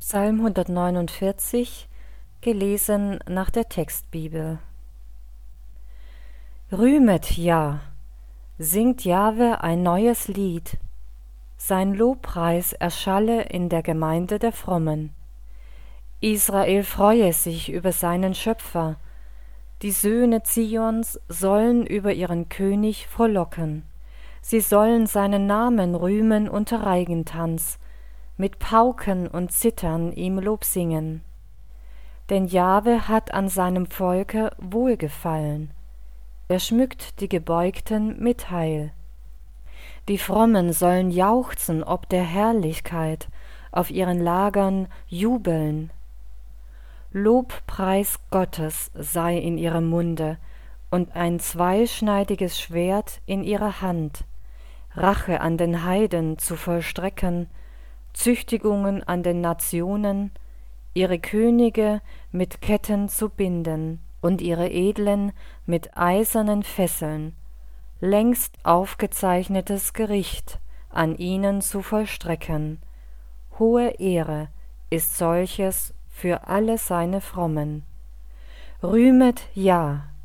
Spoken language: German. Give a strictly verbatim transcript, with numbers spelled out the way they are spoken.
Psalm hundertneunundvierzig, gelesen nach der Textbibel. Rühmet ja, singt Jahwe ein neues Lied, sein Lobpreis erschalle in der Gemeinde der Frommen. Israel freue sich über seinen Schöpfer, die Söhne Zions sollen über ihren König frohlocken. Sie sollen seinen Namen rühmen unter Reigentanz, mit Pauken und Zittern ihm Lob singen. Denn Jahwe hat an seinem Volke wohlgefallen. Er schmückt die Gebeugten mit Heil. Die Frommen sollen jauchzen ob der Herrlichkeit, auf ihren Lagern jubeln. Lobpreis Gottes sei in ihrem Munde und ein zweischneidiges Schwert in ihrer Hand, Rache an den Heiden zu vollstrecken, Züchtigungen an den Nationen, ihre Könige mit Ketten zu binden und ihre Edlen mit eisernen Fesseln, längst aufgezeichnetes Gericht an ihnen zu vollstrecken. Hohe Ehre ist solches für alle seine Frommen. Rühmet ja,